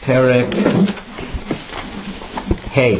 Perek Hey.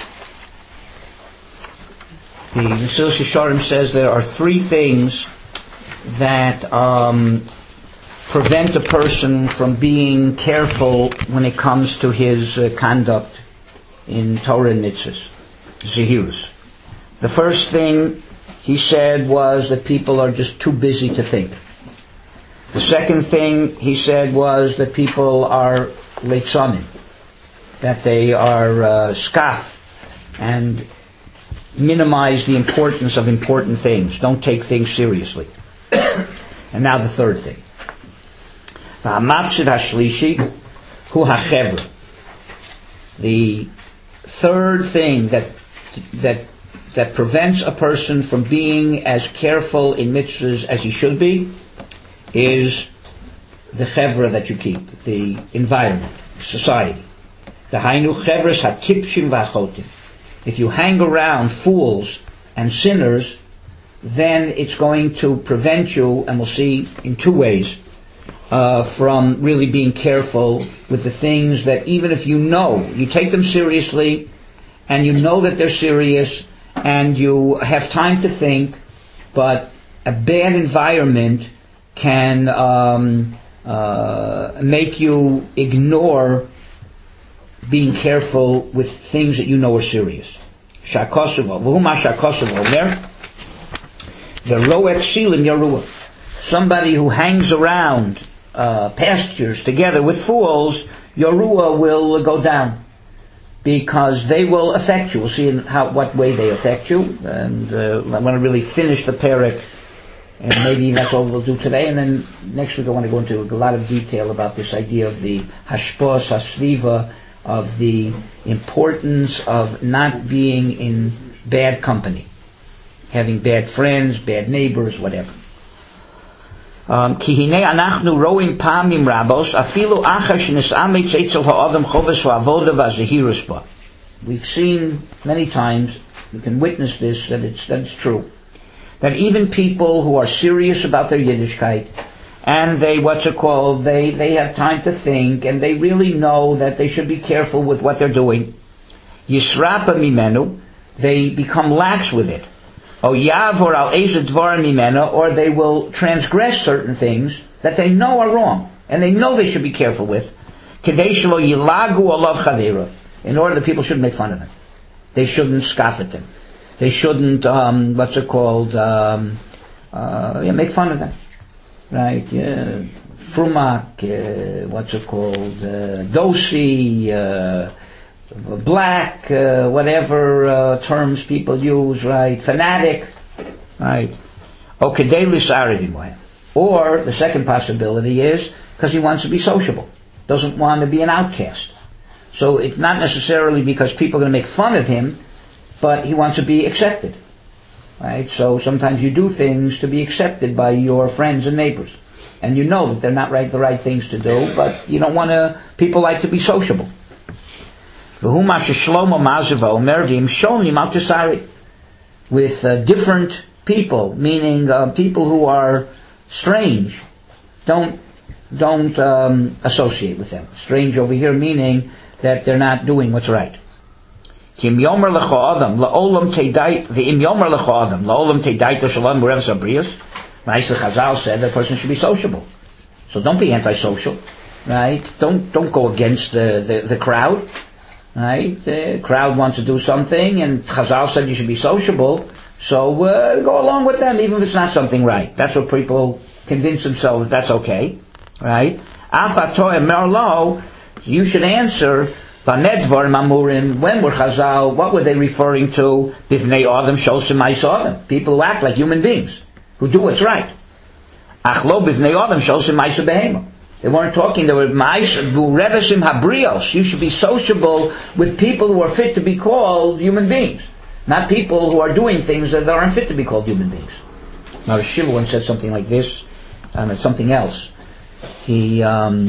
The Mesilas Yesharim says there are three things that prevent a person from being careful when it comes to his conduct in Torah and Mitzvahs. Zehirus. The first thing he said was that people are just too busy to think. The second thing he said was that people are leitzonim, that they are skaf and minimize the importance of important things, don't take things seriously. And now the third thing. V'hamafsid hashlishi hu hachevra. The third thing that prevents a person from being as careful in mitzvahs as he should be is the chevra that you keep, the environment, society. The hainu chevras hatipshim v'achotim. If you hang around fools and sinners, then it's going to prevent you, and we'll see in two ways, from really being careful with the things that even if you know, you take them seriously, and you know that they're serious, and you have time to think, but a bad environment can make you ignore being careful with things that you know are serious. Shakosovo. V'huma shakosovo. The roek shilim yarua. Somebody who hangs around pastures together with fools, yarua will go down, because they will affect you. We'll see in what way they affect you. And I want to really finish the perek, and maybe that's all we'll do today. And then next week I want to go into a lot of detail about this idea of the hashpos hasviva, of the importance of not being in bad company, having bad friends, bad neighbors, whatever. Ki hinei anachnu roim pamim rabos afilu achar shenis'amitz etzel ha'adam choves ha'avoda v'azehirus ba. We've seen many times, we can witness this, that it's true, that even people who are serious about their Yiddishkeit, and they have time to think, and they really know that they should be careful with what they're doing. Yisrapa mimenu, they become lax with it. O yavor al eza dvar mimenu, or they will transgress certain things that they know are wrong, and they know they should be careful with. Kedei shelo yilagu olav chaveirav, in order that people shouldn't make fun of them. They shouldn't scoff at them. They shouldn't, make fun of them. Right, frumak, dosi, black, whatever terms people use, right, fanatic, right. Or the second possibility is because he wants to be sociable, doesn't want to be an outcast. So it's not necessarily because people are going to make fun of him, but he wants to be accepted. Right? So sometimes you do things to be accepted by your friends and neighbors. And you know that they're not the right things to do, but you don't want to, people like to be sociable. With different people, meaning people who are strange, don't associate with them. Strange over here meaning that they're not doing what's right. The im yomer lecho adam laolam tedaito shalom wherever sabrius. Ma'aseh Chazal said that a person should be sociable. So don't be antisocial, right? Don't go against the crowd, right? The crowd wants to do something, and Chazal said you should be sociable. So go along with them, even if it's not something right. That's what people convince themselves that's okay, right? Afatoy merlo, you should answer. When were Chazal, what were they referring to? Bivnei Adam Shosim Ma'aseh, people who act like human beings, who do what's right. Achlo Bivnei Adam Shosim Ma'aseh Behema. They weren't talking, they were Revesim Habrios. You should be sociable with people who are fit to be called human beings, not people who are doing things that aren't fit to be called human beings. Now, Shiva once said something like this, it's something else. He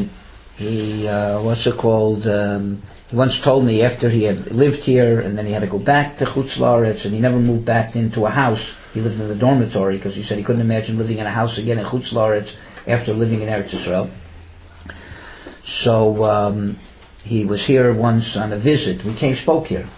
once told me after he had lived here and then he had to go back to Chutz La'aretz and he never moved back into a house. He lived in the dormitory because he said he couldn't imagine living in a house again in Chutz La'aretz after living in Eretz Yisrael. So he was here once on a visit. We spoke here.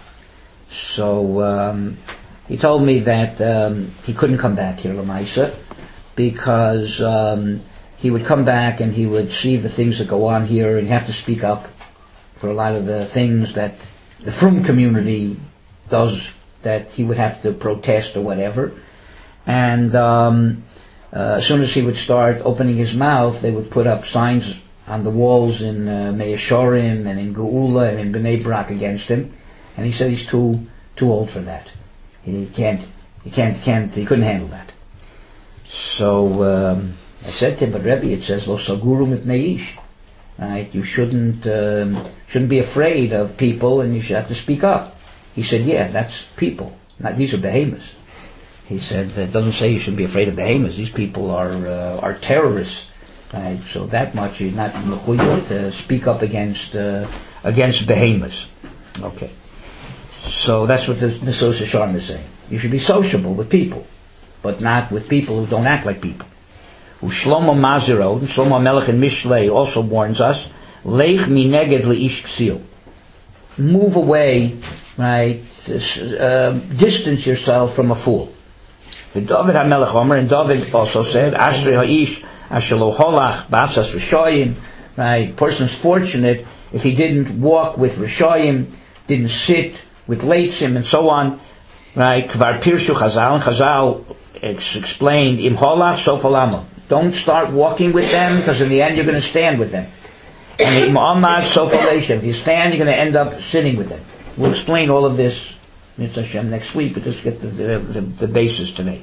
So he told me that he couldn't come back here, Lamaisa, because he would come back and he would see the things that go on here and have to speak up for a lot of the things that the Frum community does, that he would have to protest or whatever. And as soon as he would start opening his mouth, they would put up signs on the walls in Mea Shorim and in Geula and in Bnei Brak against him. And he said he's too old for that. He couldn't handle that. So I said to him, but Rebbe, it says Lo Saguru Mipnei Ish. Right? You shouldn't be afraid of people, and you should have to speak up. He said, yeah, that's people. These are behemoths. He said, it doesn't say you shouldn't be afraid of behemoths. These people are terrorists. Right? So that much you're not mechuyev to speak up against behemoths. Okay. So that's what the Mesillas Yesharim is saying. You should be sociable with people, but not with people who don't act like people. Shlomo Maziro, Shlomo Melech in Mishlei also warns us, Leich mineged leish ksil. Move away, right? Distance yourself from a fool. The David HaMelech Omer, and David also said, Ashrei ha'ish asher lo holach b'asas Rishoyim. Right? Person's fortunate if he didn't walk with Rishoyim, didn't sit with Leitzim, and so on. Right? Kvar Pirshu Chazal, and Chazal explained, Im holach sof olamo. Don't start walking with them, because in the end you're going to stand with them. And Im amad sof oleshem. If you stand, you're going to end up sitting with them. We'll explain all of this Mitzvah Hashem next week, but just get the basis today.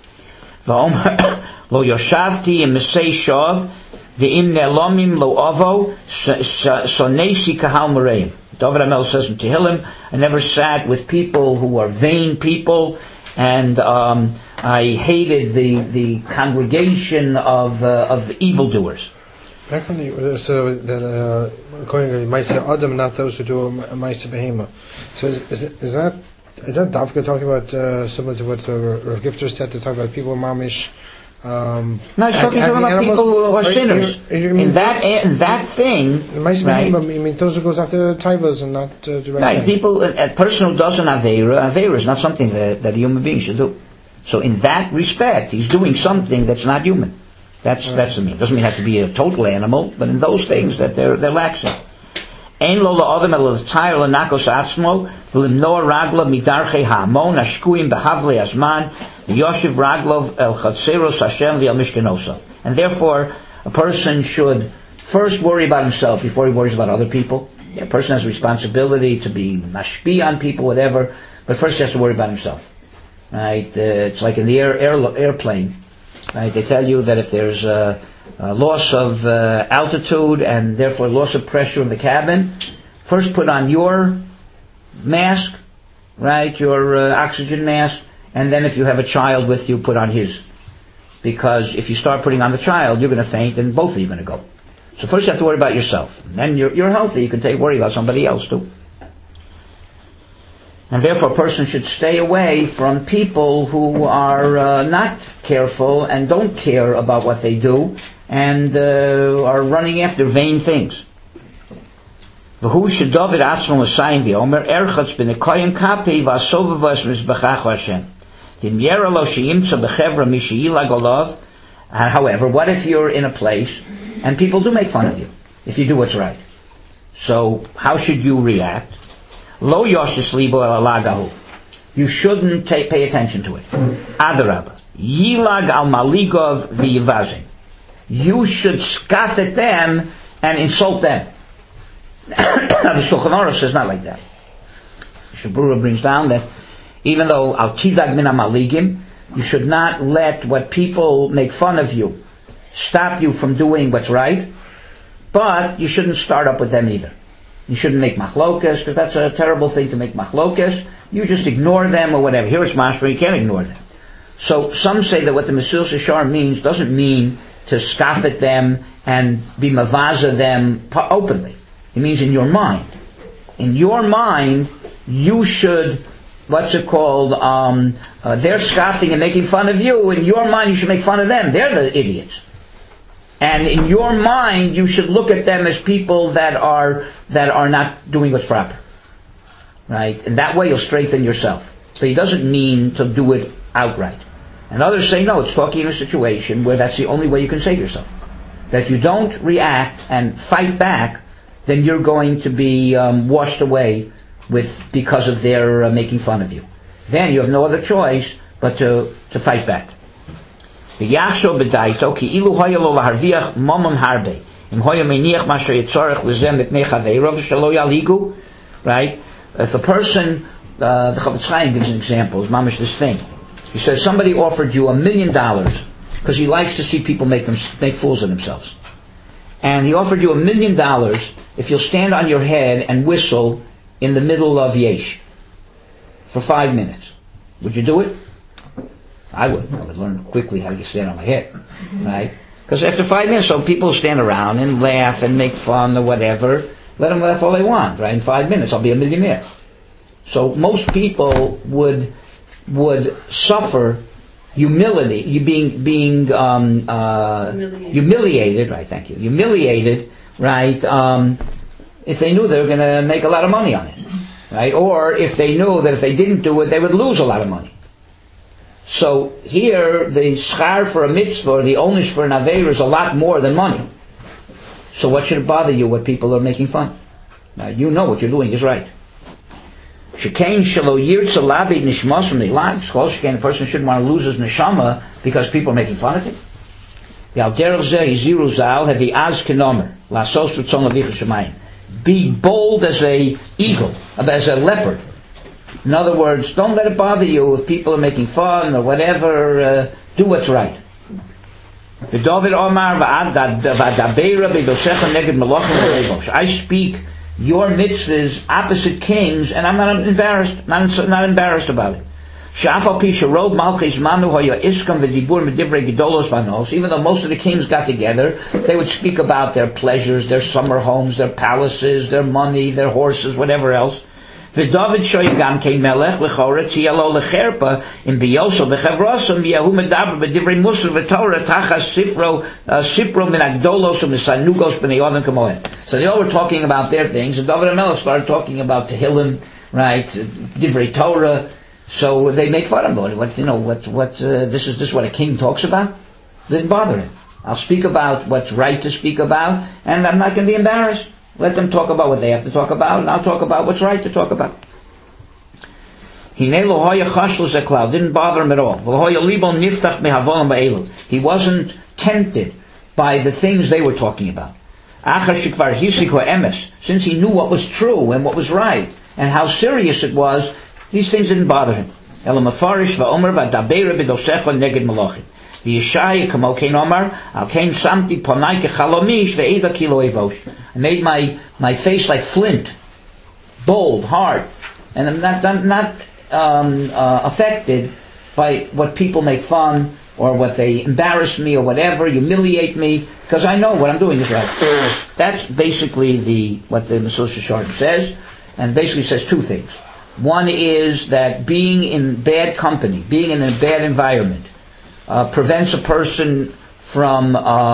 V'omer lo yoshavti im mesei shov v'im ne'lomim lo ovo sonesi kahal moreim. David HaMelech says in Tehillim, I never sat with people who are vain people, and I hated the congregation of evildoers. Back when so that according to Ma'aseh Adam, not those who do Ma'aseh Behema. So is that Dafka talking about similar to what Rav Gifter said, to talk about people mamish? No, he's talking about people who are sinners. In that thing, Ma'aseh Behema, I mean those who goes after taivas and not directly. Right, people, a person who does an aveira is not something that a human being should do. So in that respect, he's doing something that's not human. That's the mean. Doesn't mean it has to be a total animal, but in those things that they're lax in. Ein lo la'odem el l'tayr l'nakos atzmo v'limnoa raglav midarchei ha'amon ashkuim behavlei azman v'yoshiv raglov el chatzeros Hashem v'el mishkenosa. And therefore, a person should first worry about himself before he worries about other people. A person has a responsibility to be mashpi on people, whatever, but first he has to worry about himself. Right? It's like in the airplane. Right? They tell you that if there's a loss of altitude and therefore loss of pressure in the cabin, first put on your mask, right? Your oxygen mask, and then if you have a child with you, put on his. Because if you start putting on the child, you're going to faint, and both of you are going to go. So first you have to worry about yourself. And then you're healthy. You can worry about somebody else too. And therefore a person should stay away from people who are not careful and don't care about what they do and are running after vain things. V'hu sheDavid atzmo l'sayim v'omer erchatz b'nekoyim kapi v'asovavas mizbachach Hashem. Dimyera lo she'imtza b'chevra mi she'ilag olav. However, what if you're in a place and people do make fun of you if you do what's right? So how should you react? Lo yoshes libo el alagahu. You shouldn't pay attention to it. Adarab. Yilag al maligov v'yivazim. You should scoff at them and insult them. Now the Shulchan Aruch says not like that. Shabura brings down that even though al tidag min maligim, you should not let what people make fun of you stop you from doing what's right, but you shouldn't start up with them either. You shouldn't make machlokas, because that's a terrible thing to make machlokas. You just ignore them or whatever. Here it's mashma, you can't ignore them. So some say that what the Mesillas Yesharim means doesn't mean to scoff at them and be mavaza them openly. It means in your mind. In your mind, you should, they're scoffing and making fun of you. In your mind, you should make fun of them. They're the idiots. And in your mind, you should look at them as people that are not doing what's proper. Right? And that way you'll strengthen yourself. So he doesn't mean to do it outright. And others say, no, it's talking in a situation where that's the only way you can save yourself. That if you don't react and fight back, then you're going to be washed away because of their making fun of you. Then you have no other choice but to fight back. Right? If a person, the Chofetz Chaim gives an example, mamish this thing. He says somebody offered you $1 million because he likes to see people make fools of themselves. And he offered you $1 million if you'll stand on your head and whistle in the middle of Yesh for 5 minutes. Would you do it? I would. I would learn quickly how to stand on my head. Right? Because after 5 minutes, so people stand around and laugh and make fun or whatever. Let them laugh all they want, right? In 5 minutes, I'll be a millionaire. So most people would suffer humility, being humiliated, right? Thank you. Humiliated, right? If they knew they were going to make a lot of money on it, right? Or if they knew that if they didn't do it, they would lose a lot of money. So here, the schar for a mitzvah, or the onus for an aveira, is a lot more than money. So what should it bother you what people are making fun? Now you know what you're doing is right. Shekain shelo yirtza labid nishmas from the lives. A person shouldn't want to lose his neshama because people are making fun of him. Be bold as a eagle, as a leopard. In other words, don't let it bother you if people are making fun or whatever. Do what's right. I speak your mitzvahs opposite kings, and I'm not embarrassed. Not embarrassed about it. Even though most of the kings got together, they would speak about their pleasures, their summer homes, their palaces, their money, their horses, whatever else. David shoyagam came melech lechora tiyalo lecherpa in biyoso bechevrosam yahu medaber bedivrei musa v'torah tachas sipro min agdolos u'misanugos b'nei odom kamohen. So they all were talking about their things, and David HaMelech started talking about Tehillim, right? Divrei Torah. So they made fun of him. This is what a king talks about? Didn't bother him. I'll speak about what's right to speak about, and I'm not going to be embarrassed. Let them talk about what they have to talk about, and I'll talk about what's right to talk about. Didn't bother him at all. He wasn't tempted by the things they were talking about. Since he knew what was true and what was right, and how serious it was, these things didn't bother him. The Yeshaya kamo kein Omar, al kein samti ponai kechalomish ve'eda kilo evosh. I made my face like flint, bold, hard, and I'm not affected by what people make fun or what they embarrass me or whatever, humiliate me, because I know what I'm doing is right. That's basically what the Mesillas Yesharim says, and basically says two things. One is that being in bad company, being in a bad environment, prevents a person from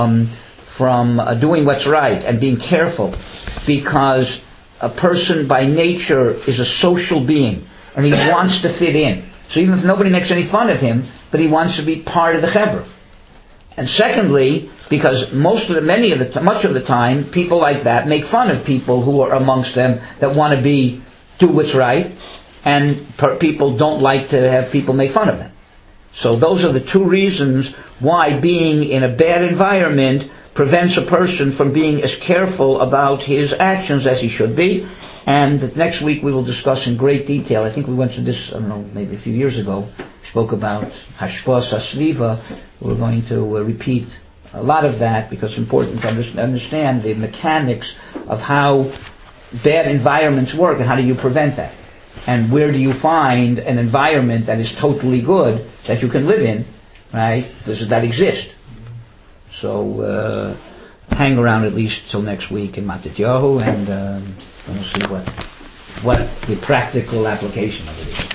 doing what's right and being careful, because a person by nature is a social being and he wants to fit in. So even if nobody makes any fun of him, but he wants to be part of the chevra. And secondly, because much of the time, people like that make fun of people who are amongst them that want to do what's right, and people don't like to have people make fun of them. So those are the two reasons why being in a bad environment prevents a person from being as careful about his actions as he should be. And next week we will discuss in great detail. I think we went through this, I don't know, maybe a few years ago. We spoke about Hashpas Hasviva. We're going to repeat a lot of that because it's important to understand the mechanics of how bad environments work and how do you prevent that. And where do you find an environment that is totally good that you can live in, right? Does that exist? So hang around at least till next week in Matatyahu, and we'll see what the practical application of it is.